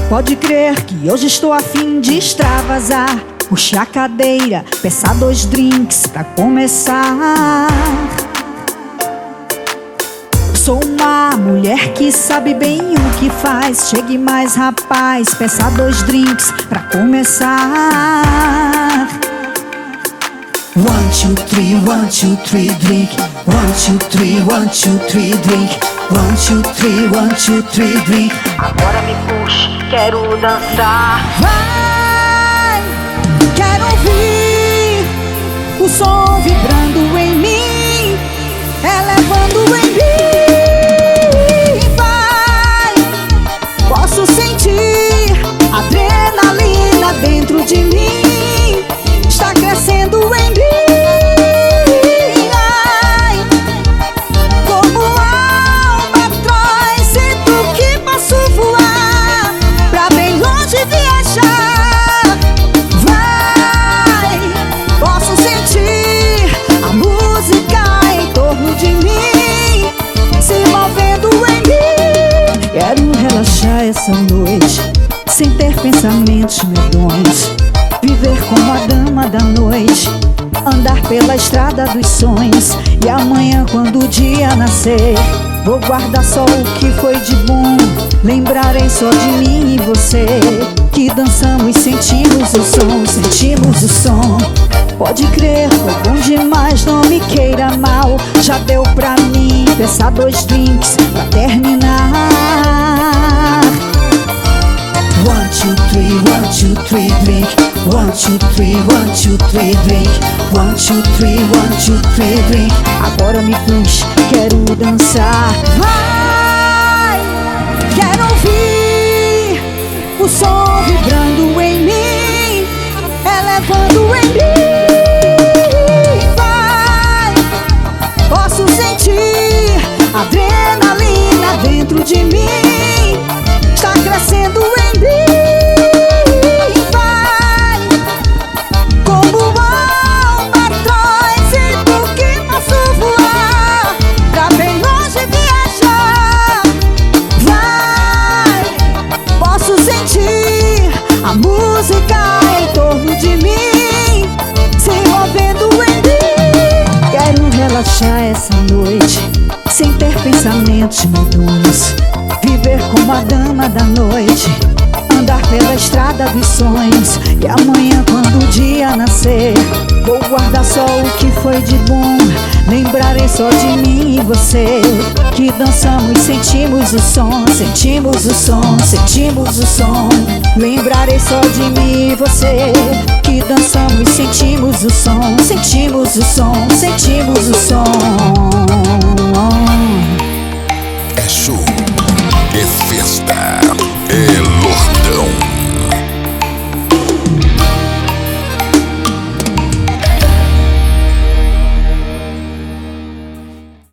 Pode crer que hoje estou a fim de extravasar. Puxe a cadeira, peça 2 drinks pra começar. Sou uma mulher que sabe bem o que faz. Chegue mais, rapaz, peça 2 drinks pra começar. 1, 2, 3, 1, 2, 3, drink. 1, 2, 3, 1, 2, 3, drink. 1, 2, 3, 1, 2, 3, drink. Agora me puxe, quero dançar. Vai, quero ouvir o som vibrando em mim, elevando em mim. Vai, posso sentir adrenalina dentro de mim, está crescendo em mim. Ai, como albatroz, sinto que posso voar pra bem longe viajar. Vai, posso sentir a música em torno de mim, se movendo em mim. Quero relaxar essa noite, sem ter pensamentos medonhos, viver como a dama da noite, andar pela estrada dos sonhos. E amanhã, quando o dia nascer, vou guardar só o que foi de bom. Lembrarei só de mim e você, que dançamos, sentimos o som, sentimos o som. Pode crer, foi bom demais, não me queira mal. Já deu pra mim, peça 2 drinks pra terminar. 1, 2, 3, 1, 2, 3, drink. 1, 2, 3, 1, 2, 3, drink. 1, 2, 3, 1, 2, 3, drink. Agora me puxe, quero dançar. Vai, quero ouvir o som vibrando em mim, elevando em mim. Vai, posso sentir adrenalina dentro de mim, está crescendo em mim. Vai, como albatroz, sinto que posso voar pra bem longe viajar. Vai, posso sentir a música em torno de mim, se movendo em mim. Quero relaxar essa noite, sem ter pensamentos medonhos, viver como a dama da noite, andar pela estrada dos sonhos. E amanhã, quando o dia nascer, vou guardar só o que foi de bom. Lembrarei só de mim e você, que dançamos, sentimos o som, sentimos o som, sentimos o som. Lembrarei só de mim e você, que dançamos, sentimos o som, sentimos o som, sentimos o som.